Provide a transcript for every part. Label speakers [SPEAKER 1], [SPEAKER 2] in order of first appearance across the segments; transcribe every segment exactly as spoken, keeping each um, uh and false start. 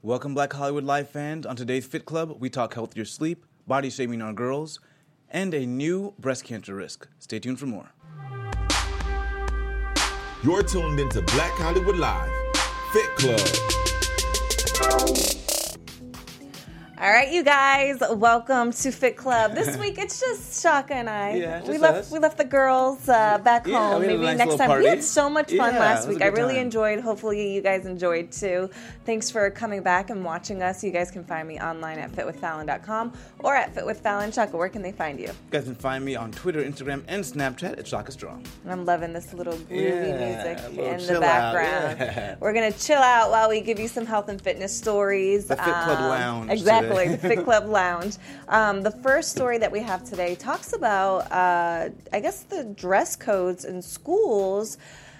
[SPEAKER 1] Welcome, Black Hollywood Live fans. On today's Fit Club, we talk healthier sleep, body shaming our girls, and a new breast cancer risk. Stay tuned for more.
[SPEAKER 2] You're tuned into Black Hollywood Live, Fit Club.
[SPEAKER 3] All right, you guys, welcome to Fit Club. This week it's just Shaka and I.
[SPEAKER 1] Yeah, just
[SPEAKER 3] we left
[SPEAKER 1] us.
[SPEAKER 3] we left the girls uh, back
[SPEAKER 1] Yeah,
[SPEAKER 3] home.
[SPEAKER 1] we had a
[SPEAKER 3] Maybe
[SPEAKER 1] nice
[SPEAKER 3] next
[SPEAKER 1] little
[SPEAKER 3] time.
[SPEAKER 1] party.
[SPEAKER 3] We had so much fun
[SPEAKER 1] Yeah,
[SPEAKER 3] last
[SPEAKER 1] it was
[SPEAKER 3] week.
[SPEAKER 1] a
[SPEAKER 3] I
[SPEAKER 1] good
[SPEAKER 3] really
[SPEAKER 1] time.
[SPEAKER 3] enjoyed. Hopefully you guys enjoyed too. Thanks for coming back and watching us. You guys can find me online at fit with fallon dot com or at fit with fallon. Shaka, where can they find you?
[SPEAKER 1] You guys can find me on Twitter, Instagram, and Snapchat at Shaka Strong.
[SPEAKER 3] I'm loving this little groovy
[SPEAKER 1] Yeah, a
[SPEAKER 3] music
[SPEAKER 1] little
[SPEAKER 3] in the
[SPEAKER 1] chill out,
[SPEAKER 3] background.
[SPEAKER 1] yeah.
[SPEAKER 3] We're gonna chill out while we give you some health and fitness stories.
[SPEAKER 1] The Fit Club Lounge
[SPEAKER 3] Exactly,
[SPEAKER 1] today.
[SPEAKER 3] the Fit Club Lounge. Um, the first story that we have today talks about, uh, I guess, the dress codes in schools.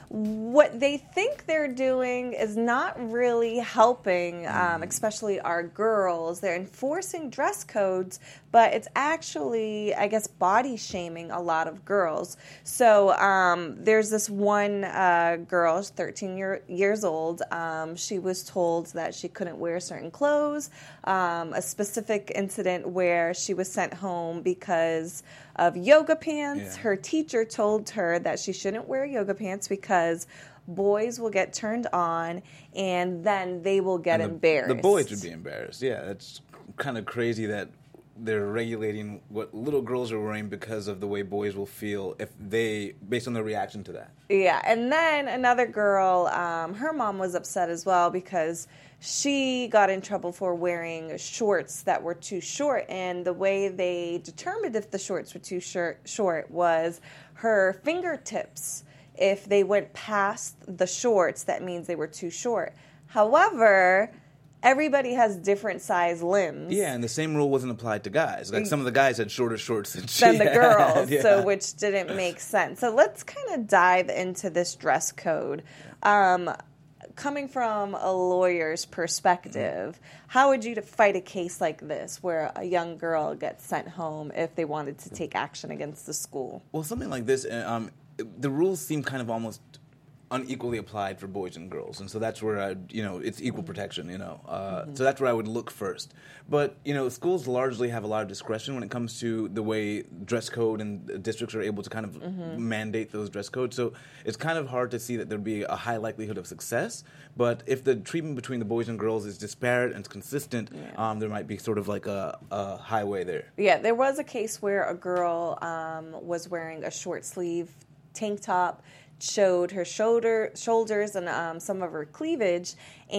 [SPEAKER 3] What they think they're doing is not really helping, um, especially our girls. They're enforcing dress codes, but it's actually, I guess, body shaming a lot of girls. So um, there's this one uh, girl, she's thirteen year, years old. Um, she was told that she couldn't wear certain clothes. Um, a specific incident where she was sent home because of yoga pants.
[SPEAKER 1] Yeah.
[SPEAKER 3] Her teacher told her that she shouldn't wear yoga pants because boys will get turned on and then they will get
[SPEAKER 1] And the,
[SPEAKER 3] embarrassed.
[SPEAKER 1] The boys would be embarrassed. Yeah, it's kind of crazy that they're regulating what little girls are wearing because of the way boys will feel if they, based on their reaction to that.
[SPEAKER 3] Yeah, and then another girl, um, her mom was upset as well because she got in trouble for wearing shorts that were too short, and the way they determined if the shorts were too short, short was her fingertips. If they went past the shorts, that means they were too short. However, everybody has different size limbs.
[SPEAKER 1] Yeah, and the same rule wasn't applied to guys. Like some of the guys had shorter shorts than she
[SPEAKER 3] than the
[SPEAKER 1] had.
[SPEAKER 3] girls,
[SPEAKER 1] Yeah.
[SPEAKER 3] so which didn't make sense. So let's kind of dive into this dress code. Um, coming from a lawyer's perspective, how would you fight a case like this where a young girl gets sent home if they wanted to take action against the school?
[SPEAKER 1] Well, something like this, uh, um, the rules seem kind of almost unequally applied for boys and girls, and so that's where I, you know, it's equal protection, you know. Uh, mm-hmm. So that's where I would look first. But you know, schools largely have a lot of discretion when it comes to the way dress code, and districts are able to kind of mm-hmm. mandate those dress codes. So it's kind of hard to see that there'd be a high likelihood of success. But if the treatment between the boys and girls is disparate and consistent, yeah. um, there might be sort of like a, a highway there.
[SPEAKER 3] Yeah, there was a case where a girl um, was wearing a short sleeve tank top, showed her shoulder shoulders and um, some of her cleavage,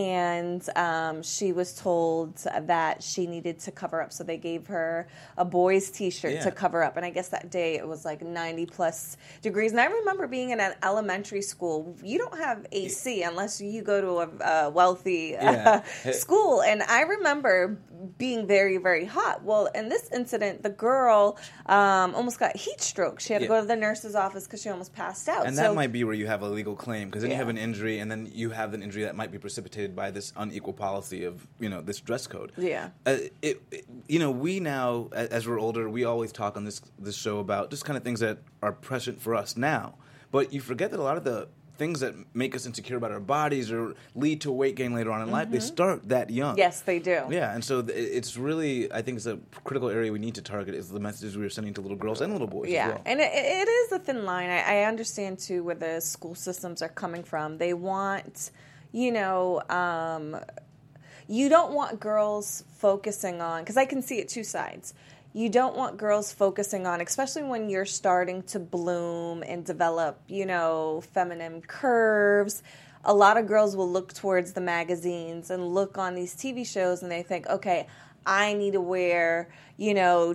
[SPEAKER 3] and um, she was told that she needed to cover up, so they gave her a boy's t-shirt
[SPEAKER 1] yeah.
[SPEAKER 3] to cover up. And I guess that day it was like ninety plus degrees. And I remember being in an elementary school. You don't have A C unless you go to a, a wealthy
[SPEAKER 1] yeah.
[SPEAKER 3] uh, school, and I remember being very, very hot. Well, in this incident, the girl um, almost got heat stroke. She had to
[SPEAKER 1] yeah.
[SPEAKER 3] go to the nurse's office because she almost passed out.
[SPEAKER 1] And
[SPEAKER 3] so,
[SPEAKER 1] that might be where you have a legal claim, because then
[SPEAKER 3] yeah.
[SPEAKER 1] you have an injury, and then you have an injury that might be precipitated by this unequal policy of, you know, this dress code.
[SPEAKER 3] Yeah.
[SPEAKER 1] Uh, it, it, you know, we now, as we're older, we always talk on this this show about just kind of things that are present for us now. But you forget that a lot of the things that make us insecure about our bodies or lead to weight gain later on in mm-hmm. life, they start that young.
[SPEAKER 3] Yes, they do.
[SPEAKER 1] Yeah, and so th- it's really, I think it's a critical area we need to target is the messages we are sending to little girls and little boys
[SPEAKER 3] yeah.
[SPEAKER 1] as well.
[SPEAKER 3] And it, it is a thin line. I, I understand, too, where the school systems are coming from. They want, you know, um, you don't want girls focusing on, because I can see it two sides. You don't want girls focusing on, especially when you're starting to bloom and develop, you know, feminine curves. A lot of girls will look towards the magazines and look on these T V shows and they think, okay, I need to wear, you know,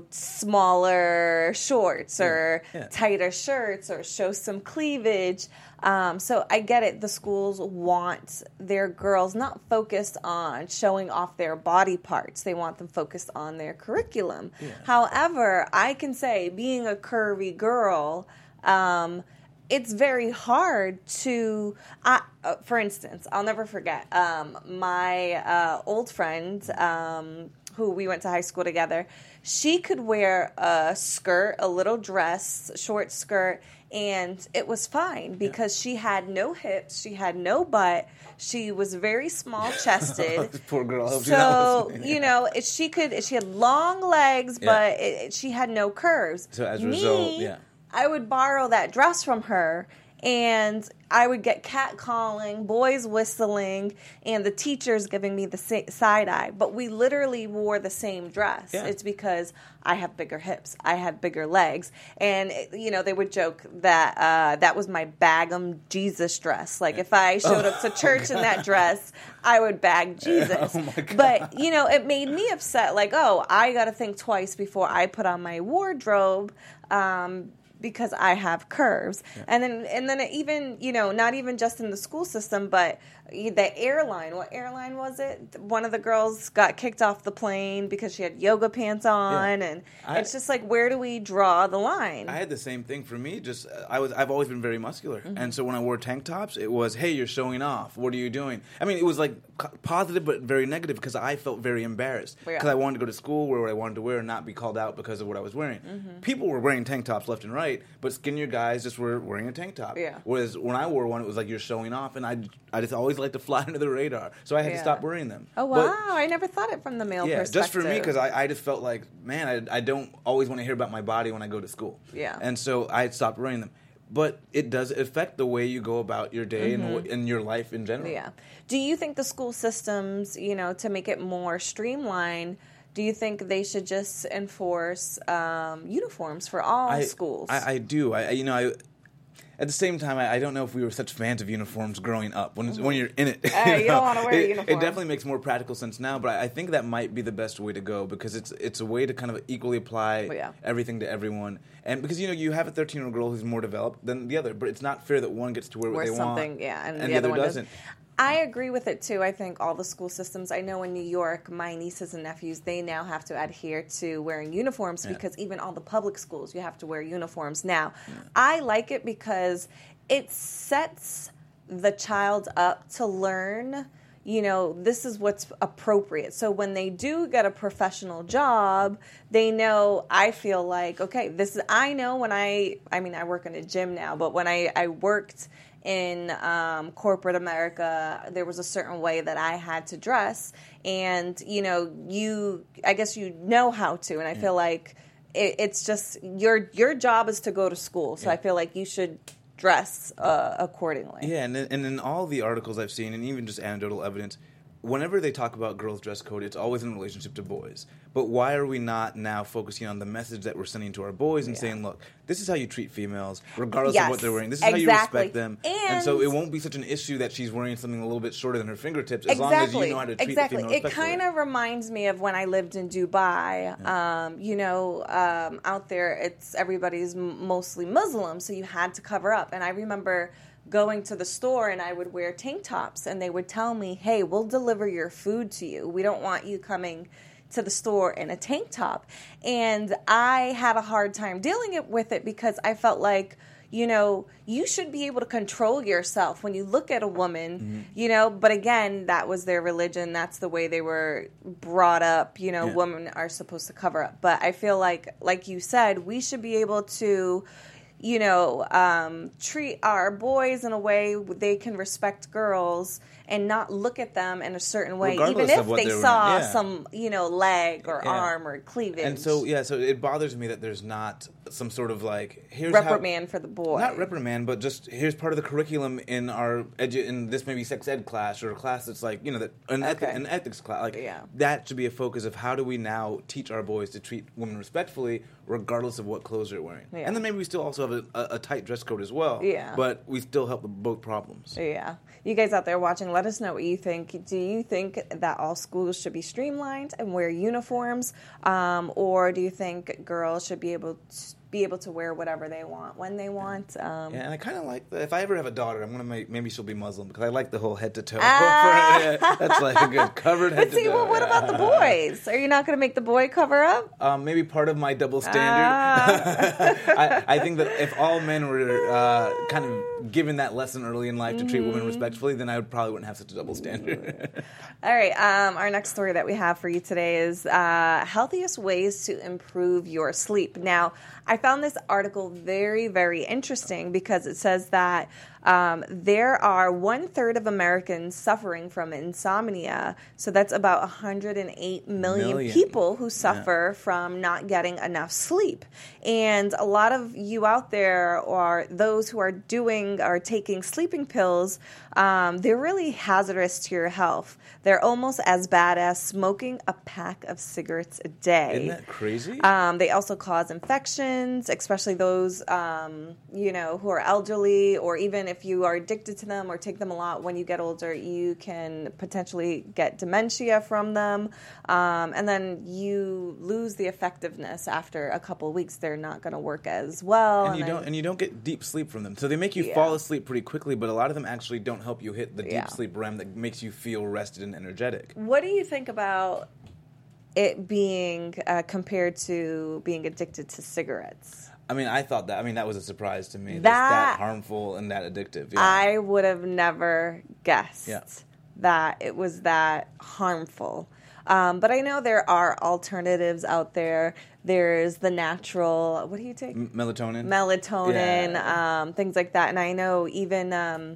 [SPEAKER 3] smaller shorts or
[SPEAKER 1] yeah, yeah.
[SPEAKER 3] tighter shirts or show some cleavage. Um, so I get it. The schools want their girls not focused on showing off their body parts. They want them focused on their curriculum.
[SPEAKER 1] Yeah.
[SPEAKER 3] However, I can say being a curvy girl, um, it's very hard to, uh, uh, for instance, I'll never forget, um, my uh, old friend um, who we went to high school together, she could wear a skirt, a little dress, short skirt, and it was fine because yeah. she had no hips, she had no butt, she was very small chested.
[SPEAKER 1] Poor girl.
[SPEAKER 3] So you know, it, she could. She had long legs, yeah. but it, it, she had no curves.
[SPEAKER 1] So as a
[SPEAKER 3] Me,
[SPEAKER 1] result, yeah,
[SPEAKER 3] I would borrow that dress from her. And I would get catcalling, boys whistling, and the teachers giving me the side eye. But we literally wore the same dress.
[SPEAKER 1] Yeah.
[SPEAKER 3] It's because I have bigger hips. I have bigger legs. And, you know, they would joke that uh, that was my Bag'em Jesus dress. Like, if I showed oh, up to church in that dress, I would bag Jesus.
[SPEAKER 1] Oh, my God.
[SPEAKER 3] But, you know, it made me upset. Like, oh, I got to think twice before I put on my wardrobe. Um because I have curves. Yeah. And then and then even, you know, not even just in the school system, but the airline. What airline was it? One of the girls got kicked off the plane because she had yoga pants on. Yeah. And I, it's just like, where do we draw the line?
[SPEAKER 1] I had the same thing for me. Just I was, I've always been very muscular. Mm-hmm. And so when I wore tank tops, it was, hey, you're showing off. What are you doing? I mean, it was like positive but very negative because I felt very embarrassed. Because yeah. I wanted to go to school, wear what I wanted to wear, and not be called out because of what I was wearing. Mm-hmm. People were wearing tank tops left and right, but skinnier guys just were wearing a tank top.
[SPEAKER 3] Yeah.
[SPEAKER 1] Whereas when I wore one, it was like you're showing off, and I, I just always like to fly under the radar, so I had yeah. to stop wearing them.
[SPEAKER 3] Oh wow! But, I never thought it from the male
[SPEAKER 1] yeah,
[SPEAKER 3] perspective.
[SPEAKER 1] Yeah, just for me because I, I just felt like, man, I, I don't always want to hear about my body when I go to school.
[SPEAKER 3] Yeah.
[SPEAKER 1] And so I stopped wearing them. But it does affect the way you go about your day mm-hmm. and, and your life in general.
[SPEAKER 3] Yeah. Do you think the school systems, you know, to make it more streamlined, do you think they should just enforce um, uniforms for all
[SPEAKER 1] I,
[SPEAKER 3] schools?
[SPEAKER 1] I, I do. I, you know, I, at the same time, I, I don't know if we were such fans of uniforms growing up. When, mm-hmm. when you're in it,
[SPEAKER 3] uh, you, you don't want to wear
[SPEAKER 1] it,
[SPEAKER 3] a uniform.
[SPEAKER 1] It definitely makes more practical sense now, but I, I think that might be the best way to go because it's it's a way to kind of equally apply
[SPEAKER 3] oh, yeah.
[SPEAKER 1] everything to everyone. And because, you know, you have a thirteen-year-old girl who's more developed than the other, but it's not fair that one gets to wear what
[SPEAKER 3] wear
[SPEAKER 1] they
[SPEAKER 3] something,
[SPEAKER 1] want
[SPEAKER 3] yeah, and,
[SPEAKER 1] and
[SPEAKER 3] the,
[SPEAKER 1] the
[SPEAKER 3] other,
[SPEAKER 1] other
[SPEAKER 3] one
[SPEAKER 1] doesn't.
[SPEAKER 3] does. I agree with it, too. I think all the school systems, I know in New York, my nieces and nephews, they now have to adhere to wearing uniforms yeah. because even all the public schools, you have to wear uniforms now. Yeah. I like it because it sets the child up to learn, you know, this is what's appropriate. So when they do get a professional job, they know, I feel like, okay, this is, I know when I, I mean, I work in a gym now, but when I, I worked in um, corporate America, there was a certain way that I had to dress. And, you know, you, I guess you know how to. And I yeah. feel like it, it's just, your your job is to go to school. So yeah. I feel like you should dress uh, accordingly.
[SPEAKER 1] Yeah, and, and in all the articles I've seen, and even just anecdotal evidence, whenever they talk about girls' dress code, it's always in relationship to boys. But why are we not now focusing on the message that we're sending to our boys and yeah. saying, look, this is how you treat females, regardless
[SPEAKER 3] yes,
[SPEAKER 1] of what they're wearing. This is
[SPEAKER 3] exactly.
[SPEAKER 1] how you respect them.
[SPEAKER 3] And,
[SPEAKER 1] and so it won't be such an issue that she's wearing something a little bit shorter than her fingertips, as
[SPEAKER 3] exactly,
[SPEAKER 1] long as you know how to treat
[SPEAKER 3] exactly.
[SPEAKER 1] the female
[SPEAKER 3] It kind of reminds me of when I lived in Dubai. Yeah. Um, you know, um, out there, it's everybody's mostly Muslim, so you had to cover up. And I remember going to the store and I would wear tank tops and they would tell me, hey, we'll deliver your food to you. We don't want you coming to the store in a tank top. And I had a hard time dealing it with it because I felt like, you know, you should be able to control yourself when you look at a woman, mm-hmm. you know, but again, that was their religion. That's the way they were brought up. You know, yeah. women are supposed to cover up. But I feel like, like you said, we should be able to, you know, um, treat our boys in a way they can respect girls and not look at them in a certain way,
[SPEAKER 1] regardless
[SPEAKER 3] even
[SPEAKER 1] of
[SPEAKER 3] if
[SPEAKER 1] what
[SPEAKER 3] they
[SPEAKER 1] they're
[SPEAKER 3] saw
[SPEAKER 1] wearing. Yeah.
[SPEAKER 3] some, you know, leg or
[SPEAKER 1] yeah.
[SPEAKER 3] arm or cleavage.
[SPEAKER 1] And so, yeah, so it bothers me that there's not some sort of like, here's
[SPEAKER 3] reprimand
[SPEAKER 1] how,
[SPEAKER 3] for the boy.
[SPEAKER 1] Not reprimand, but just here's part of the curriculum in our edu- in this maybe sex ed class or a class that's like, you know, that an,
[SPEAKER 3] okay.
[SPEAKER 1] ethi- an ethics class. Like
[SPEAKER 3] yeah.
[SPEAKER 1] that should be a focus of how do we now teach our boys to treat women respectfully, regardless of what clothes they're wearing. Yeah. And then maybe we still also have a, a, a tight dress code as well.
[SPEAKER 3] Yeah.
[SPEAKER 1] But we still help with both problems.
[SPEAKER 3] Yeah. You guys out there watching, let us know what you think. Do you think that all schools should be streamlined and wear uniforms? Um, or do you think girls should be able be able to wear whatever they want when they want. Um,
[SPEAKER 1] Yeah, and I kind of like the, if I ever have a daughter, I'm gonna make maybe she'll be Muslim because I like the whole head to toe.
[SPEAKER 3] Ah.
[SPEAKER 1] Yeah, that's like a good covered head
[SPEAKER 3] But see,
[SPEAKER 1] to toe.
[SPEAKER 3] well, what about the boys? Are you not going to make the boy cover up?
[SPEAKER 1] Um, maybe part of my double standard.
[SPEAKER 3] Ah.
[SPEAKER 1] I, I think that if all men were uh, kind of given that lesson early in life to treat women
[SPEAKER 3] Mm-hmm.
[SPEAKER 1] respectfully, then I would probably wouldn't have such a double standard.
[SPEAKER 3] All right. Um, our next story that we have for you today is uh, healthiest ways to improve your sleep. Now, I found this article very, very interesting because it says that um, there are one third of Americans suffering from insomnia. So that's about one hundred eight million,
[SPEAKER 1] Million.
[SPEAKER 3] people who suffer
[SPEAKER 1] Yeah.
[SPEAKER 3] from not getting enough sleep. And a lot of you out there, or those who are doing or taking sleeping pills, um, they're really hazardous to your health. They're almost as bad as smoking a pack of cigarettes a day.
[SPEAKER 1] Isn't that crazy?
[SPEAKER 3] Um, they also cause infections, especially those, um, you know, who are elderly, or even if you are addicted to them or take them a lot when you get older, you can potentially get dementia from them. Um, and then you lose the effectiveness after a couple of weeks. They're not going to work as well.
[SPEAKER 1] and you
[SPEAKER 3] then-
[SPEAKER 1] don't and you don't get deep sleep from them. So they make you
[SPEAKER 3] Yeah.
[SPEAKER 1] fall asleep pretty quickly, but a lot of them actually don't help you hit the deep
[SPEAKER 3] Yeah.
[SPEAKER 1] sleep R E M that makes you feel rested and energetic.
[SPEAKER 3] What do you think about it being uh, compared to being addicted to cigarettes?
[SPEAKER 1] I mean, I thought that. I mean, that was a surprise to me. That,
[SPEAKER 3] That-
[SPEAKER 1] that harmful and that addictive. Yeah.
[SPEAKER 3] I would have never guessed
[SPEAKER 1] Yeah.
[SPEAKER 3] that it was that harmful. Um, but I know there are alternatives out there. There's the natural, what do you take?
[SPEAKER 1] M- melatonin.
[SPEAKER 3] Melatonin,
[SPEAKER 1] Yeah.
[SPEAKER 3] um, things like that. And I know even um,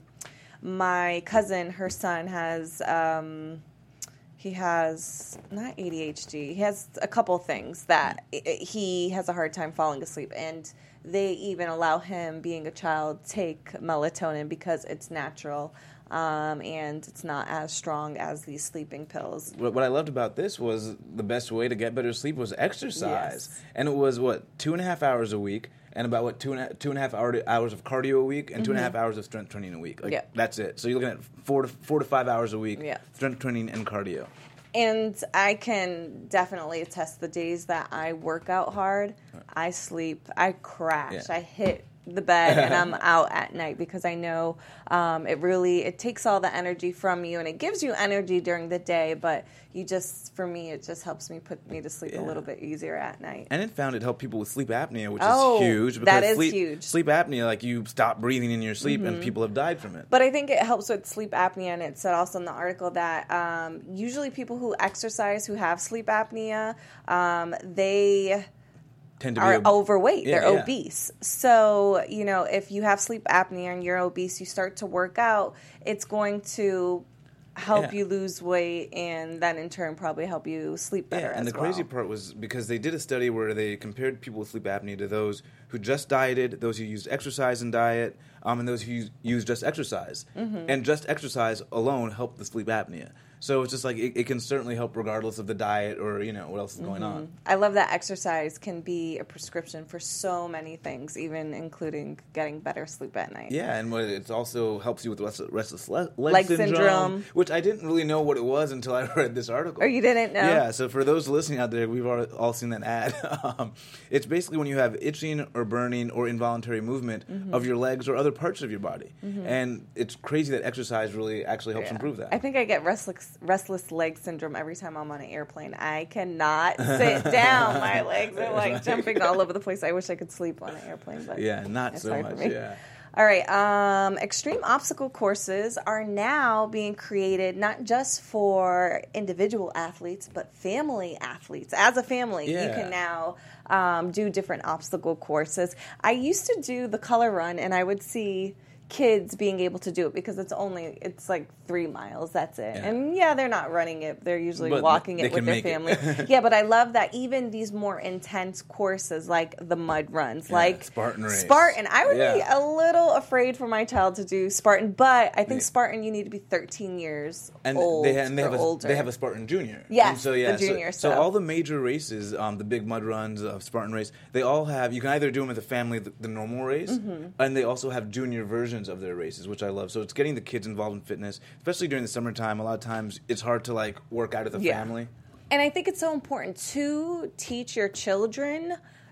[SPEAKER 3] my cousin, her son has, um, he has not A D H D. He has a couple things that i- i- he has a hard time falling asleep, and they even allow him, being a child, take melatonin because it's natural. Um, and it's not as strong as these sleeping pills.
[SPEAKER 1] What, what I loved about this was the best way to get better sleep was exercise,
[SPEAKER 3] Yes.
[SPEAKER 1] and it was what two and a half hours a week, and about what two and a, two and a half hour, hours of cardio a week, and two and a half hours of strength training a week. Like
[SPEAKER 3] Yeah.
[SPEAKER 1] that's it. So you're looking at four to four to five hours a week,
[SPEAKER 3] Yeah.
[SPEAKER 1] strength training and cardio.
[SPEAKER 3] And I can definitely attest the days that I work out hard, I sleep, I crash,
[SPEAKER 1] Yeah.
[SPEAKER 3] I hit the bed, and I'm out at night because I know um, it really, it takes all the energy from you, and it gives you energy during the day, but you just, for me, it just helps me put me to sleep
[SPEAKER 1] Yeah.
[SPEAKER 3] a little bit easier at night.
[SPEAKER 1] And it found it helped people with sleep apnea, which
[SPEAKER 3] Oh,
[SPEAKER 1] is huge.
[SPEAKER 3] that
[SPEAKER 1] because
[SPEAKER 3] is
[SPEAKER 1] sleep,
[SPEAKER 3] huge.
[SPEAKER 1] Sleep apnea, like you stop breathing in your sleep,
[SPEAKER 3] Mm-hmm.
[SPEAKER 1] and people have died from it.
[SPEAKER 3] But I think it helps with sleep apnea, and it said also in the article that um, usually people who exercise who have sleep apnea, um, they
[SPEAKER 1] Tend to be
[SPEAKER 3] are
[SPEAKER 1] ob-
[SPEAKER 3] overweight.
[SPEAKER 1] Yeah,
[SPEAKER 3] They're
[SPEAKER 1] yeah.
[SPEAKER 3] obese. So, you know, if you have sleep apnea and you're obese, you start to work out, it's going to help
[SPEAKER 1] Yeah.
[SPEAKER 3] you lose weight, and then in turn probably help you sleep better
[SPEAKER 1] Yeah, and
[SPEAKER 3] as
[SPEAKER 1] the crazy
[SPEAKER 3] well.
[SPEAKER 1] part was because they did a study where they compared people with sleep apnea to those who just dieted, those who used exercise and diet, um, and those who used, used just exercise.
[SPEAKER 3] Mm-hmm.
[SPEAKER 1] And just exercise alone helped the sleep apnea. So it's just like it, it can certainly help regardless of the diet or you know what else is going
[SPEAKER 3] Mm-hmm.
[SPEAKER 1] on.
[SPEAKER 3] I love that exercise can be a prescription for so many things, even including getting better sleep at night.
[SPEAKER 1] Yeah, and what it also helps you with restless, restless le- leg,
[SPEAKER 3] Leg
[SPEAKER 1] syndrome,
[SPEAKER 3] syndrome.
[SPEAKER 1] which I didn't really know what it was until I read this article.
[SPEAKER 3] Or you didn't know?
[SPEAKER 1] Yeah, so for those listening out there, we've all, all seen that ad. um, it's basically when you have itching or burning or involuntary movement
[SPEAKER 3] Mm-hmm.
[SPEAKER 1] of your legs or other parts of your body. And it's crazy that exercise really actually helps
[SPEAKER 3] Yeah.
[SPEAKER 1] improve that.
[SPEAKER 3] I think I get restless restless leg syndrome every time I'm on an airplane. I cannot sit down. My legs are like jumping all over the place. I wish I could sleep on an airplane, but
[SPEAKER 1] yeah, not
[SPEAKER 3] it's
[SPEAKER 1] so
[SPEAKER 3] hard for
[SPEAKER 1] much.
[SPEAKER 3] me.
[SPEAKER 1] Yeah.
[SPEAKER 3] All right. Um, extreme obstacle courses are now being created not just for individual athletes, but family athletes. As a family, you
[SPEAKER 1] Yeah.
[SPEAKER 3] can now um, do different obstacle courses. I used to do the color run, and I would see kids being able to do it because it's only it's like three miles. That's it.
[SPEAKER 1] Yeah.
[SPEAKER 3] And yeah, they're not running it. They're usually
[SPEAKER 1] But
[SPEAKER 3] walking
[SPEAKER 1] they
[SPEAKER 3] it with
[SPEAKER 1] can
[SPEAKER 3] their
[SPEAKER 1] make
[SPEAKER 3] family.
[SPEAKER 1] it.
[SPEAKER 3] Yeah, but I love that even these more intense courses like the mud runs,
[SPEAKER 1] Yeah,
[SPEAKER 3] like
[SPEAKER 1] Spartan race.
[SPEAKER 3] Spartan. I would be
[SPEAKER 1] Yeah.
[SPEAKER 3] a little afraid for my child to do Spartan, but I think
[SPEAKER 1] Yeah.
[SPEAKER 3] Spartan you need to be thirteen years
[SPEAKER 1] And
[SPEAKER 3] old
[SPEAKER 1] they, ha- and they
[SPEAKER 3] or
[SPEAKER 1] have a,
[SPEAKER 3] older.
[SPEAKER 1] they have a Spartan Junior.
[SPEAKER 3] Yes,
[SPEAKER 1] and so, yeah,
[SPEAKER 3] the junior,
[SPEAKER 1] So, so
[SPEAKER 3] so-
[SPEAKER 1] all the major races, um, the big mud runs of Spartan race, they all have. You can either do them as a family, the, the normal race,
[SPEAKER 3] Mm-hmm.
[SPEAKER 1] and they also have junior versions of their races, which I love. So it's getting the kids involved in fitness, especially during the summertime. A lot of times it's hard to like work out as a
[SPEAKER 3] Yeah.
[SPEAKER 1] family.
[SPEAKER 3] And I think it's so important to teach your children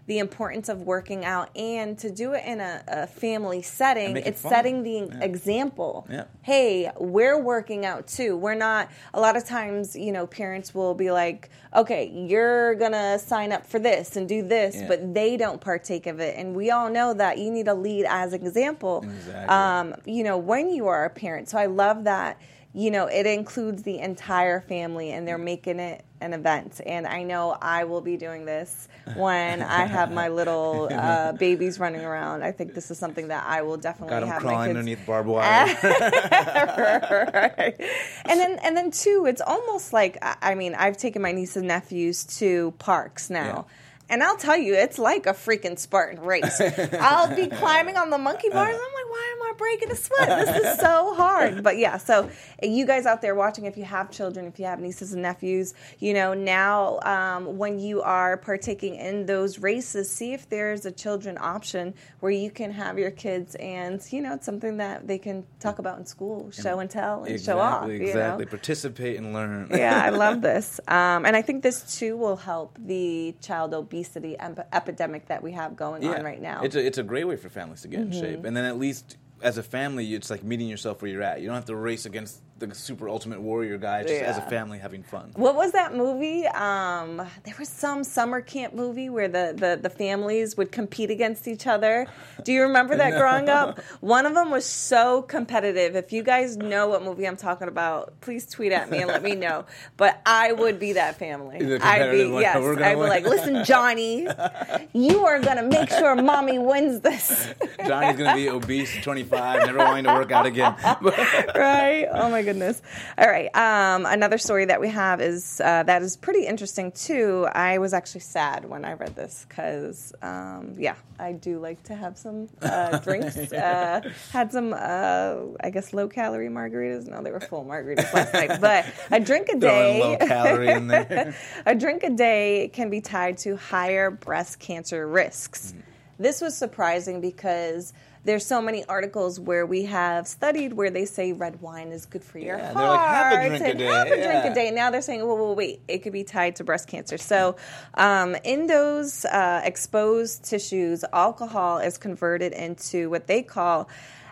[SPEAKER 3] the importance of working out, and to do it in a, a family setting,
[SPEAKER 1] make it
[SPEAKER 3] it's
[SPEAKER 1] fun.
[SPEAKER 3] setting the
[SPEAKER 1] Yeah.
[SPEAKER 3] example.
[SPEAKER 1] Yeah.
[SPEAKER 3] Hey, we're working out too. We're not, a lot of times, you know, parents will be like, okay, you're going to sign up for this and do this,
[SPEAKER 1] Yeah.
[SPEAKER 3] but they don't partake of it. And we all know that you need to lead as an example,
[SPEAKER 1] Exactly.
[SPEAKER 3] um, you know, when you are a parent. So I love that, you know, it includes the entire family and they're making it an event. And I know I will be doing this when I have my little uh, babies running around. I think this is something that I will definitely
[SPEAKER 1] Got them
[SPEAKER 3] have my
[SPEAKER 1] crawling
[SPEAKER 3] kids.
[SPEAKER 1] underneath barbed wire.
[SPEAKER 3] Right. And then, and then too, it's almost like, I I mean, I've taken my nieces and nephews to parks now.
[SPEAKER 1] Yeah.
[SPEAKER 3] And I'll tell you, it's like a freaking Spartan race. I'll be climbing on the monkey bars. And I'm like, why am I breaking a sweat? This is so hard. But yeah, so you guys out there watching, if you have children, if you have nieces and nephews, you know, now um, when you are partaking in those races, see if there's a children option where you can have your kids and, you know, it's something that they can talk about in school, show and tell, and
[SPEAKER 1] exactly,
[SPEAKER 3] show off.
[SPEAKER 1] Exactly.
[SPEAKER 3] You know?
[SPEAKER 1] Participate and learn.
[SPEAKER 3] Yeah, I love this. Um, and I think this, too, will help the child obesity ep- epidemic that we have going on right now.
[SPEAKER 1] It's a, it's a great way for families to get
[SPEAKER 3] Mm-hmm.
[SPEAKER 1] in shape. And then at least as a family, it's like meeting yourself where you're at. You don't have to race against the super ultimate warrior guy. It's just as a
[SPEAKER 3] Yeah.
[SPEAKER 1] family having fun.
[SPEAKER 3] What was that movie? Um, there was some summer camp movie where the, the, the families would compete against each other. Do you remember that growing up? One of them was so competitive. If you guys know what movie I'm talking about, please tweet at me and let me know. But I would be that family.
[SPEAKER 1] The
[SPEAKER 3] I'd be,
[SPEAKER 1] competitive one.
[SPEAKER 3] yes,
[SPEAKER 1] We're gonna
[SPEAKER 3] I'd be
[SPEAKER 1] win.
[SPEAKER 3] like, listen, Johnny, you are going to make sure mommy wins this.
[SPEAKER 1] Johnny's going to be obese at twenty-five, never wanting to work out again.
[SPEAKER 3] Right? Oh my goodness. All right. Um, another story that we have is uh, that is pretty interesting too. I was actually sad when I read this because, um, yeah, I do like to have some uh, drinks. Uh, had some, uh, I guess, low calorie margaritas. No, they were full margaritas last night. But a drink a
[SPEAKER 1] Throwing
[SPEAKER 3] day,
[SPEAKER 1] low calorie in there.
[SPEAKER 3] a drink a day can be tied to higher breast cancer risks.
[SPEAKER 1] Mm.
[SPEAKER 3] This was surprising because there's so many articles where we have studied where they say red wine is good for your
[SPEAKER 1] Yeah,
[SPEAKER 3] heart.
[SPEAKER 1] they're like, have a drink a
[SPEAKER 3] and
[SPEAKER 1] day,
[SPEAKER 3] Have a drink
[SPEAKER 1] yeah.
[SPEAKER 3] a day. Now they're saying, well, well, wait, it could be tied to breast cancer. So um, in those uh, exposed tissues, alcohol is converted into what they call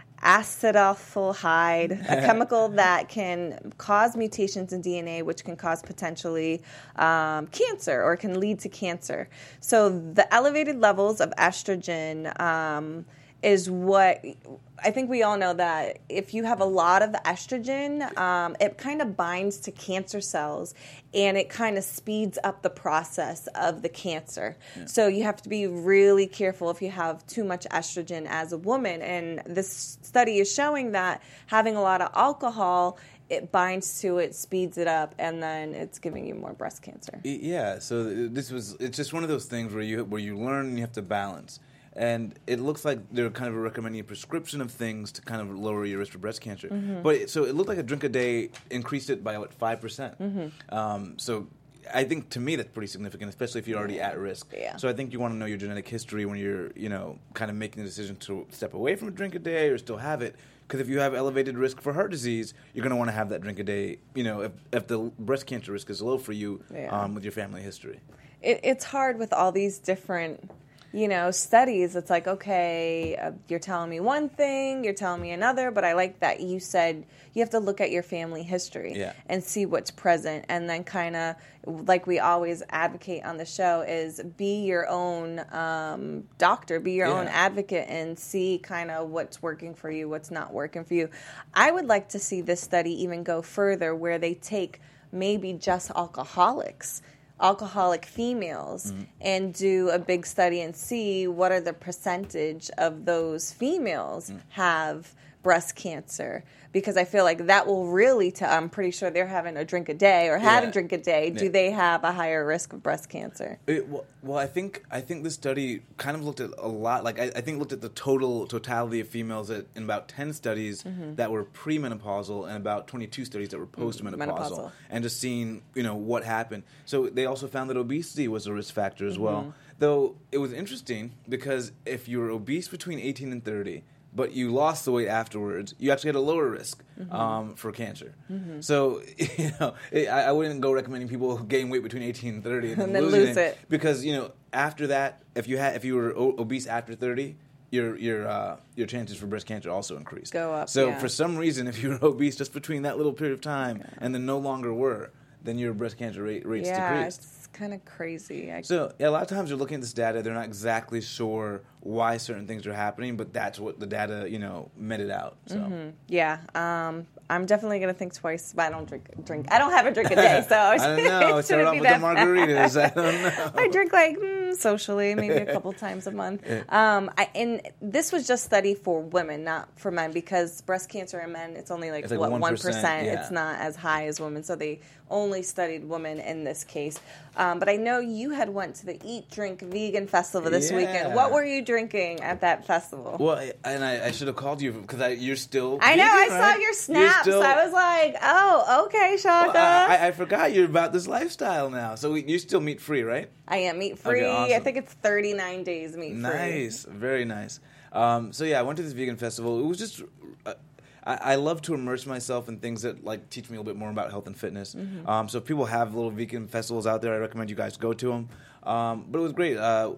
[SPEAKER 3] acetaldehyde, a chemical that can cause mutations in D N A, which can cause potentially um, cancer or can lead to cancer. So the elevated levels of estrogen um, is what I think we all know that if you have a lot of estrogen, um, it kind of binds to cancer cells and it kind of speeds up the process of the cancer. Yeah. So you have to be really careful if you have too much estrogen as a woman. And this study is showing that having a lot of alcohol, it binds to it, speeds it up, and then it's giving you more breast cancer.
[SPEAKER 1] Yeah, so this was, it's just one of those things where you where you learn and you have to balance. And it looks like they're kind of recommending a prescription of things to kind of lower your risk for breast cancer. Mm-hmm. But it, so it looked like a drink a day increased it by, what, five percent. Mm-hmm. Um, so I think, to me, that's pretty significant, especially if you're already at risk.
[SPEAKER 3] Yeah.
[SPEAKER 1] So I think you want to know your genetic history when you're, you know, kind of making the decision to step away from a drink a day or still have it. Because if you have elevated risk for heart disease, you're going to want to have that drink a day, you know, if, if the breast cancer risk is low for you
[SPEAKER 3] Yeah.
[SPEAKER 1] um, with your family history.
[SPEAKER 3] It, it's hard with all these different, you know, studies. It's like, okay, uh, you're telling me one thing, you're telling me another, but I like that you said you have to look at your family history
[SPEAKER 1] Yeah.
[SPEAKER 3] and see what's present, and then kind of, like we always advocate on the show, is be your own um, doctor, be your
[SPEAKER 1] Yeah.
[SPEAKER 3] own advocate, and see kind of what's working for you, what's not working for you. I would like to see this study even go further, where they take maybe just alcoholics, alcoholic females, mm-hmm. and do a big study and see what are the percentage of those females mm. have breast cancer, because I feel like that will really tell. I'm pretty sure they're having a drink a day or had
[SPEAKER 1] Yeah.
[SPEAKER 3] a drink a day. Do
[SPEAKER 1] Yeah.
[SPEAKER 3] they have a higher risk of breast cancer?
[SPEAKER 1] It, well, well, I think I think this study kind of looked at a lot. Like I, I think looked at the total totality of females at, in about ten studies mm-hmm. that were premenopausal and about twenty-two studies that were postmenopausal,
[SPEAKER 3] Menopausal.
[SPEAKER 1] and just seeing, you know, what happened. So they also found that obesity was a risk factor as
[SPEAKER 3] mm-hmm.
[SPEAKER 1] well. Though it was interesting because if you were obese between eighteen and thirty, but you lost the weight afterwards, you actually had a lower risk
[SPEAKER 3] Mm-hmm.
[SPEAKER 1] um, for cancer. Mm-hmm. So, you know, it, I, I wouldn't go recommending people gain weight between eighteen and thirty and,
[SPEAKER 3] And then
[SPEAKER 1] losing
[SPEAKER 3] lose it.
[SPEAKER 1] because, you know, after that, if you had if you were o- obese after thirty, your your uh, your chances for breast cancer also increased.
[SPEAKER 3] Go up,
[SPEAKER 1] So
[SPEAKER 3] yeah.
[SPEAKER 1] for some reason, if you were obese just between that little period of time yeah. and then no longer were, then your breast cancer rate rates
[SPEAKER 3] yeah,
[SPEAKER 1] decreased.
[SPEAKER 3] it's kind of crazy. I
[SPEAKER 1] So yeah, a lot of times you're looking at this data, they're not exactly sure why certain things are happening, but that's what the data, you know, meted out. So
[SPEAKER 3] Mm-hmm. Yeah, um, I'm definitely gonna think twice. But I don't drink. Drink. I don't have a drink a day, so
[SPEAKER 1] I don't know.
[SPEAKER 3] it
[SPEAKER 1] Start
[SPEAKER 3] shouldn't
[SPEAKER 1] off
[SPEAKER 3] be
[SPEAKER 1] with the
[SPEAKER 3] that
[SPEAKER 1] margaritas.
[SPEAKER 3] bad.
[SPEAKER 1] I don't know.
[SPEAKER 3] I drink like mm, socially, maybe a couple times a month. Um, I, and this was just study for women, not for men, because breast cancer in men, it's only like,
[SPEAKER 1] It's like
[SPEAKER 3] what
[SPEAKER 1] one
[SPEAKER 3] one
[SPEAKER 1] percent,
[SPEAKER 3] percent.
[SPEAKER 1] yeah.
[SPEAKER 3] It's not as high as women, so they only studied women in this case. Um, but I know you had went to the Eat Drink Vegan Festival this
[SPEAKER 1] Yeah.
[SPEAKER 3] weekend. What were you drinking at that festival?
[SPEAKER 1] Well, I- and I, I should have called you because you're still.
[SPEAKER 3] I know.
[SPEAKER 1] vegan,
[SPEAKER 3] I
[SPEAKER 1] right?
[SPEAKER 3] saw your
[SPEAKER 1] You're
[SPEAKER 3] snaps.
[SPEAKER 1] still-
[SPEAKER 3] I was like, "Oh, okay, Shaka."
[SPEAKER 1] Well, I, I forgot you're about this lifestyle now. So you're still meat free, right?
[SPEAKER 3] I am meat free.
[SPEAKER 1] Okay, awesome.
[SPEAKER 3] I think it's thirty-nine days meat free.
[SPEAKER 1] Nice, very nice. Um, so yeah, I went to this vegan festival. It was just. Uh, I, I love to immerse myself in things that like teach me a little bit more about health and fitness.
[SPEAKER 3] Mm-hmm.
[SPEAKER 1] Um, so if people have little vegan festivals out there, I recommend you guys go to them. Um, but it was great. Uh,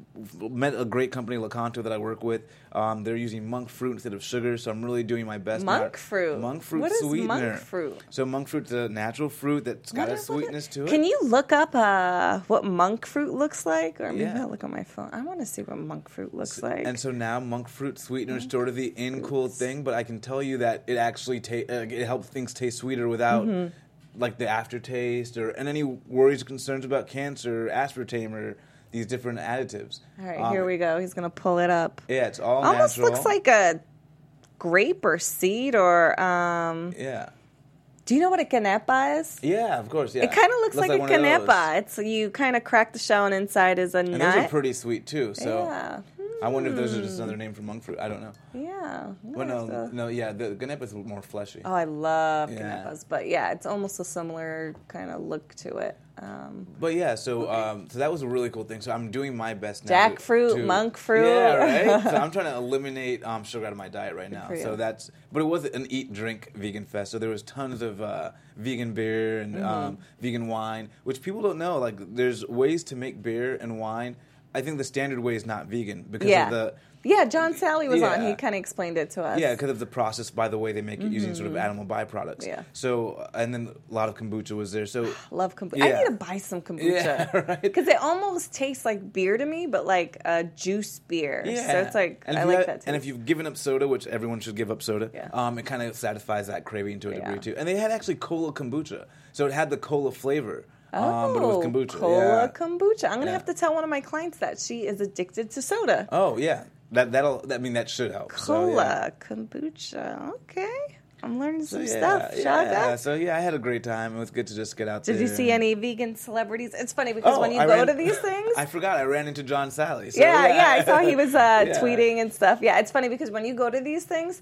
[SPEAKER 1] met a great company, Lakanto, that I work with. Um, they're using monk fruit instead of sugar, so I'm really doing my best.
[SPEAKER 3] Monk
[SPEAKER 1] now.
[SPEAKER 3] fruit?
[SPEAKER 1] Monk fruit
[SPEAKER 3] What is
[SPEAKER 1] sweetener.
[SPEAKER 3] monk fruit?
[SPEAKER 1] So monk fruit's a natural fruit that's got
[SPEAKER 3] What
[SPEAKER 1] a
[SPEAKER 3] is- what
[SPEAKER 1] sweetness
[SPEAKER 3] is-
[SPEAKER 1] to it.
[SPEAKER 3] Can you look up uh, what monk fruit looks like? Or maybe
[SPEAKER 1] Yeah.
[SPEAKER 3] I'll look on my phone. I want to see what monk fruit looks like.
[SPEAKER 1] And so now monk fruit sweetener is sort of the in cool thing, but I can tell you that it actually ta- uh, it helps things taste sweeter without
[SPEAKER 3] Mm-hmm.
[SPEAKER 1] like the aftertaste or and any worries or concerns about cancer, aspartame, or these different additives.
[SPEAKER 3] All right,
[SPEAKER 1] Um,
[SPEAKER 3] here we go. He's going to pull it up.
[SPEAKER 1] Yeah, it's all
[SPEAKER 3] Almost
[SPEAKER 1] natural.
[SPEAKER 3] looks like a grape or seed or... Um,
[SPEAKER 1] Yeah.
[SPEAKER 3] do you know what a canepa is?
[SPEAKER 1] Yeah, of course, yeah.
[SPEAKER 3] It kind of looks, like,
[SPEAKER 1] one
[SPEAKER 3] a
[SPEAKER 1] of those.
[SPEAKER 3] canepa. It's you kind of crack the shell and inside is a
[SPEAKER 1] And
[SPEAKER 3] nut.
[SPEAKER 1] those are pretty sweet too, so
[SPEAKER 3] Yeah.
[SPEAKER 1] I wonder if those are just another name for monk fruit. I don't know.
[SPEAKER 3] Yeah.
[SPEAKER 1] But no,
[SPEAKER 3] So-
[SPEAKER 1] no, yeah, the ganepa is more fleshy.
[SPEAKER 3] Oh, I love
[SPEAKER 1] Yeah.
[SPEAKER 3] canepas, but yeah, it's almost a similar kind of look to it. Um,
[SPEAKER 1] But yeah, so um, so that was a really cool thing. So I'm doing my best now. to-
[SPEAKER 3] Jackfruit,
[SPEAKER 1] to-
[SPEAKER 3] monk fruit.
[SPEAKER 1] Yeah, right. So I'm trying to eliminate um, sugar out of my diet right now.
[SPEAKER 3] for you.
[SPEAKER 1] So that's, but it was an eat drink vegan fest. So there was tons of uh, vegan beer and
[SPEAKER 3] Mm-hmm.
[SPEAKER 1] um, vegan wine, which people don't know. Like there's ways to make beer and wine. I think the standard way is not vegan because
[SPEAKER 3] yeah.
[SPEAKER 1] of the.
[SPEAKER 3] yeah, John Sally was on.
[SPEAKER 1] Yeah.
[SPEAKER 3] He kind of explained it to us.
[SPEAKER 1] Yeah, because of the process by the way they make it using sort of animal byproducts.
[SPEAKER 3] Mm-hmm. Yeah.
[SPEAKER 1] So and then a lot of kombucha was there. So
[SPEAKER 3] Love kombucha. I
[SPEAKER 1] Yeah.
[SPEAKER 3] need to buy some kombucha.
[SPEAKER 1] Yeah, right.
[SPEAKER 3] Because it almost tastes like beer to me, but like a juice beer.
[SPEAKER 1] Yeah.
[SPEAKER 3] So it's like,
[SPEAKER 1] And if
[SPEAKER 3] I
[SPEAKER 1] you
[SPEAKER 3] like
[SPEAKER 1] have-
[SPEAKER 3] that taste.
[SPEAKER 1] And if you've given up soda, which everyone should give up soda,
[SPEAKER 3] Yeah.
[SPEAKER 1] um, it kind of satisfies that craving to a
[SPEAKER 3] Yeah.
[SPEAKER 1] degree too. And they had actually cola kombucha, so it had the cola flavor, um, but it was
[SPEAKER 3] Oh,
[SPEAKER 1] kombucha.
[SPEAKER 3] Cola
[SPEAKER 1] yeah.
[SPEAKER 3] kombucha. I'm going to
[SPEAKER 1] Yeah.
[SPEAKER 3] have to tell one of my clients that she is addicted to soda.
[SPEAKER 1] Oh yeah, that that'll that I mean that should help. So,
[SPEAKER 3] Cola
[SPEAKER 1] yeah.
[SPEAKER 3] kombucha. Okay. I'm learning
[SPEAKER 1] So,
[SPEAKER 3] some
[SPEAKER 1] yeah,
[SPEAKER 3] stuff. Shaka.
[SPEAKER 1] yeah. So yeah, I had a great time. It was good to just get out
[SPEAKER 3] Did
[SPEAKER 1] there.
[SPEAKER 3] you see
[SPEAKER 1] and-
[SPEAKER 3] any vegan celebrities? It's funny because
[SPEAKER 1] Oh,
[SPEAKER 3] when you
[SPEAKER 1] I
[SPEAKER 3] go
[SPEAKER 1] ran-
[SPEAKER 3] to these things,
[SPEAKER 1] I forgot. I ran into John Sally. So,
[SPEAKER 3] yeah, yeah, I saw he was uh,
[SPEAKER 1] Yeah.
[SPEAKER 3] tweeting and stuff. Yeah, it's funny because when you go to these things,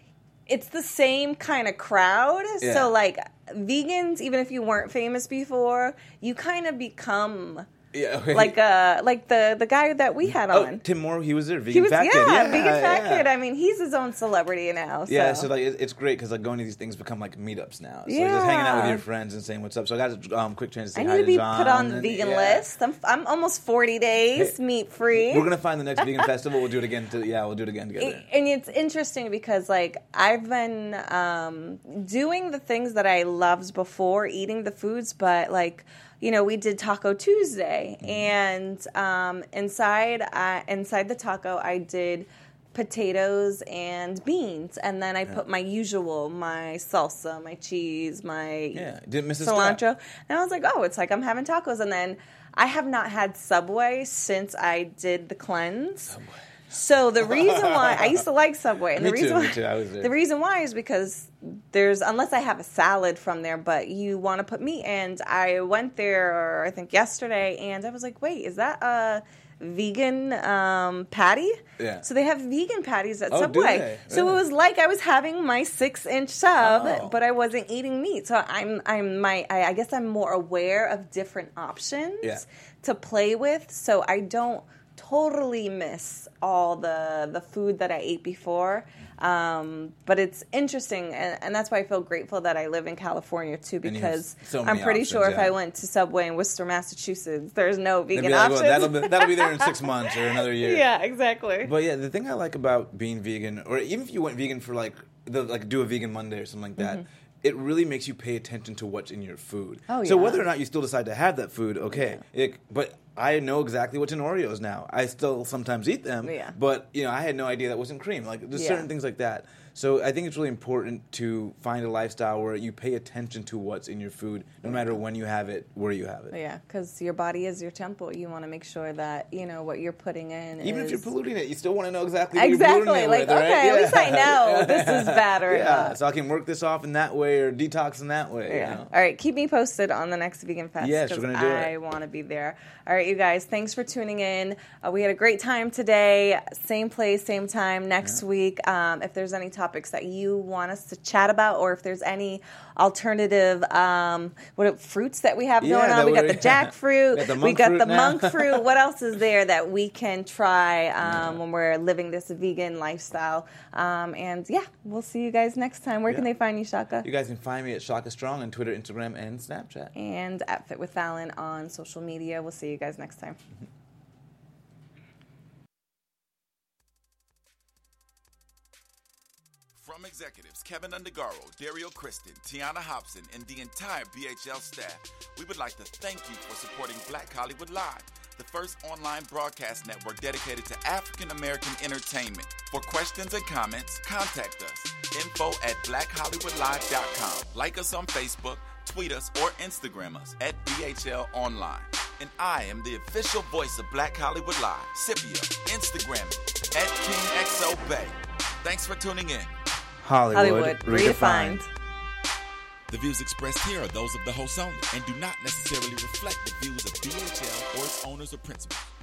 [SPEAKER 3] it's the same kind of crowd.
[SPEAKER 1] Yeah.
[SPEAKER 3] So like vegans, even if you weren't famous before, you kind of become
[SPEAKER 1] Yeah,
[SPEAKER 3] like uh like the the guy that we had
[SPEAKER 1] Oh,
[SPEAKER 3] on.
[SPEAKER 1] Tim Moore, he was there. Vegan
[SPEAKER 3] He was
[SPEAKER 1] Fat
[SPEAKER 3] yeah,
[SPEAKER 1] Kid. Yeah,
[SPEAKER 3] vegan fat
[SPEAKER 1] yeah.
[SPEAKER 3] kid. I mean, he's his own celebrity now. So.
[SPEAKER 1] Yeah, so like it- it's great because like going to these things become like meetups now. So just hanging out with
[SPEAKER 3] Yeah.
[SPEAKER 1] your friends and saying what's up. So I got a um, quick chance to say
[SPEAKER 3] I
[SPEAKER 1] hi
[SPEAKER 3] need to
[SPEAKER 1] to
[SPEAKER 3] be
[SPEAKER 1] John.
[SPEAKER 3] put on the
[SPEAKER 1] and-
[SPEAKER 3] vegan
[SPEAKER 1] yeah.
[SPEAKER 3] list. I'm I'm almost forty days
[SPEAKER 1] Hey,
[SPEAKER 3] meat free.
[SPEAKER 1] We're gonna find the next vegan festival. We'll do it again. To, yeah, we'll do it again together.
[SPEAKER 3] It- and it's interesting because like I've been um, doing the things that I loved before, eating the foods, but like you know we did Taco Tuesday,
[SPEAKER 1] Mm-hmm.
[SPEAKER 3] and um, inside I, inside the taco I did potatoes and beans, and then I put my usual, my salsa, my cheese, my
[SPEAKER 1] Yeah, didn't miss a
[SPEAKER 3] cilantro,
[SPEAKER 1] step.
[SPEAKER 3] and I was like, oh, it's like I'm having tacos, and then I have not had Subway since I did the cleanse. So the reason why I used to like Subway, and
[SPEAKER 1] Me
[SPEAKER 3] the reason
[SPEAKER 1] too,
[SPEAKER 3] why
[SPEAKER 1] me too, I was there.
[SPEAKER 3] the reason why is because there's unless I have a salad from there, but you want to put meat. And I went there, I think yesterday, and I was like, wait, is that a vegan um, patty?
[SPEAKER 1] Yeah.
[SPEAKER 3] So they have vegan patties at
[SPEAKER 1] Oh, do
[SPEAKER 3] Subway.
[SPEAKER 1] they?
[SPEAKER 3] So it
[SPEAKER 1] Really?
[SPEAKER 3] was like I was having my six inch sub,
[SPEAKER 1] Oh.
[SPEAKER 3] but I wasn't eating meat. So I'm I'm my I, I guess I'm more aware of different options
[SPEAKER 1] Yeah.
[SPEAKER 3] to play with. So I don't totally miss all the the food that I ate before. Um, but it's interesting, and, and that's why I feel grateful that I live in California too, because
[SPEAKER 1] so
[SPEAKER 3] I'm pretty
[SPEAKER 1] options,
[SPEAKER 3] sure if
[SPEAKER 1] yeah.
[SPEAKER 3] I went to Subway in Worcester, Massachusetts, there's no vegan
[SPEAKER 1] like,
[SPEAKER 3] options.
[SPEAKER 1] well, that'll, be, that'll be there in six months or another year.
[SPEAKER 3] Yeah, exactly.
[SPEAKER 1] But yeah, the thing I like about being vegan, or even if you went vegan for like, the, like do a vegan Monday or something like that, mm-hmm. it really makes you pay attention to what's in your food.
[SPEAKER 3] Oh,
[SPEAKER 1] so
[SPEAKER 3] yeah.
[SPEAKER 1] whether or not you still decide to have that food, okay.
[SPEAKER 3] Yeah.
[SPEAKER 1] It, but I know exactly what's in Oreos now. I still sometimes eat them,
[SPEAKER 3] yeah.
[SPEAKER 1] but you know, I had no idea that wasn't cream. Like there's
[SPEAKER 3] yeah.
[SPEAKER 1] certain things like that. So I think it's really important to find a lifestyle where you pay attention to what's in your food, no matter when you have it, where you have it.
[SPEAKER 3] Yeah, because your body is your temple. You want to make sure that, you know, what you're putting in
[SPEAKER 1] Even
[SPEAKER 3] is...
[SPEAKER 1] if you're polluting it, you still want to know exactly what
[SPEAKER 3] exactly.
[SPEAKER 1] you're polluting it
[SPEAKER 3] like,
[SPEAKER 1] with,
[SPEAKER 3] okay,
[SPEAKER 1] right? Yeah.
[SPEAKER 3] at least I know this is bad or
[SPEAKER 1] yeah,
[SPEAKER 3] not.
[SPEAKER 1] so I can work this off in that way or detox in that way.
[SPEAKER 3] Yeah.
[SPEAKER 1] You know?
[SPEAKER 3] All right, keep me posted on the next Vegan Fest.
[SPEAKER 1] Yes, we're gonna do it.
[SPEAKER 3] I want to be there. All right, you guys, thanks for tuning in. Uh, we had a great time today. Same place, same time next
[SPEAKER 1] Yeah.
[SPEAKER 3] week. Um, if there's any topics that you want us to chat about, or if there's any alternative um, what fruits that we have
[SPEAKER 1] Yeah,
[SPEAKER 3] going on,
[SPEAKER 1] that
[SPEAKER 3] we got
[SPEAKER 1] we're-
[SPEAKER 3] the jackfruit,
[SPEAKER 1] We got the
[SPEAKER 3] we
[SPEAKER 1] monk
[SPEAKER 3] got
[SPEAKER 1] fruit
[SPEAKER 3] the
[SPEAKER 1] now.
[SPEAKER 3] monk fruit. What else is there that we can try um, when we're living this vegan lifestyle? Um, and yeah, we'll see you guys next time. Where can
[SPEAKER 1] Yeah.
[SPEAKER 3] they find you, Shaka?
[SPEAKER 1] You guys can find me at Shaka Strong on Twitter, Instagram, and Snapchat.
[SPEAKER 3] And at Fit with Fallon on social media. We'll see you guys next time.
[SPEAKER 4] From executives Kevin Undergaro, Dario Kristen, Tiana Hobson, and the entire B H L staff, we would like to thank you for supporting Black Hollywood Live, the first online broadcast network dedicated to African American entertainment. For questions and comments, contact us. Info at black hollywood live dot com. Like us on Facebook, tweet us, or Instagram us at B H L Online. And I am the official voice of Black Hollywood Live, Scipio, Instagram it, at King X O Bay. Thanks for tuning in.
[SPEAKER 1] Hollywood,
[SPEAKER 3] Hollywood redefined.
[SPEAKER 4] The views expressed here are those of the host only and do not necessarily reflect the views of B H L or its owners or principals.